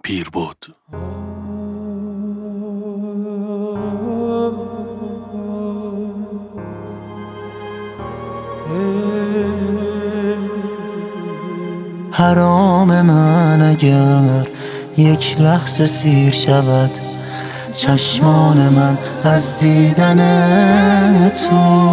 پیر بود. حرام من اگر یک لحظه سیر شود چشمان من از دیدن تو.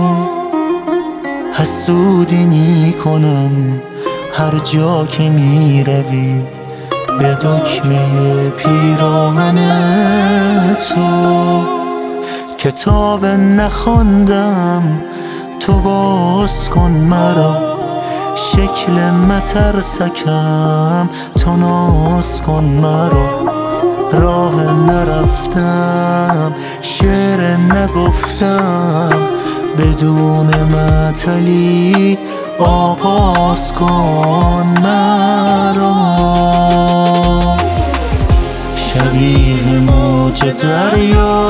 حسودی می کنم هر جا که می روی به دکمه پیراهن تو. کتاب نخواندم تو باز کن مرا، شکل مترسکم تو ناز کن مرا. راه نرفتم شعر نگفتم بدون معطلی آغاز کن مرا. شبیه موج دریا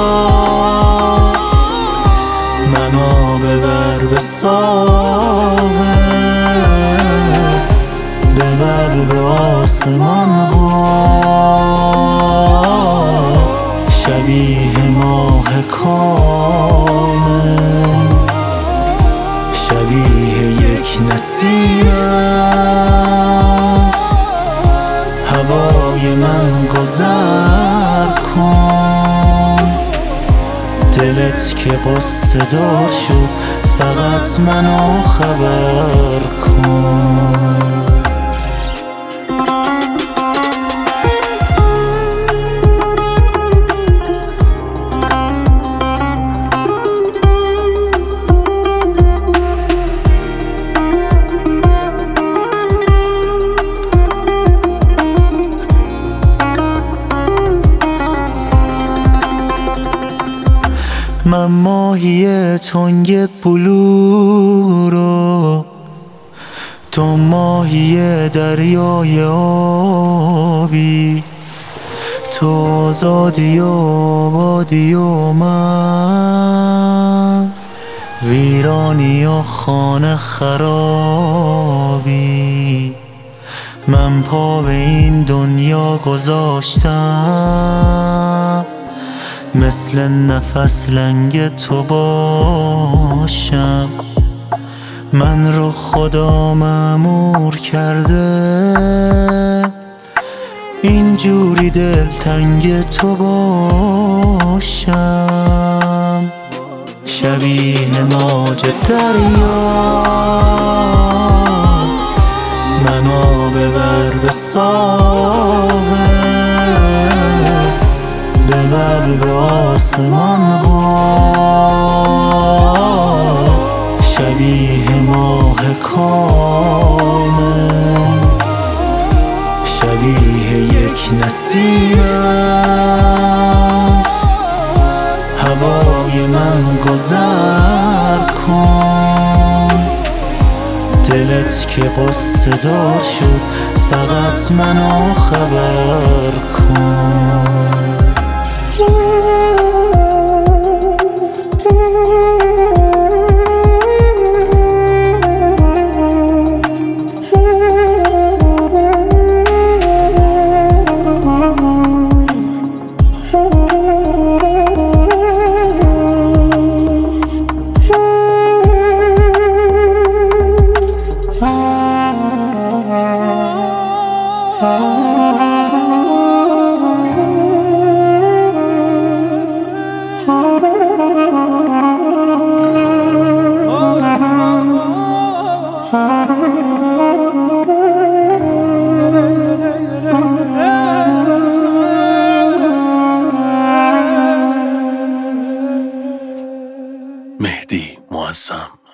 منو ببر به ساحل، ببر به آسمان ها. شبیه ماه کامل، شبیه یک نسیم است. هوای من گذر کن، دلت که قصه دار شد فقط منو خبر کن. من ماهی تنگ بلو رو، تو ماهی دریای آبی. تو آزادی و آبادی و من ویرانی و خانه خرابی. من پا به این دنیا گذاشتم مثل نفس لنگ تو باشم. من رو خدا مأمور کرده اینجوری دلتنگ تو باشم. شبیه موج دریا منو ببر به ساحل، ببر به آسمان ها. شبیه ماه کامل، شبیه یک نسیم است. هوای من گذر کن، دلت که قصه دار شد فقط منو خبر کن. مهدی معظم.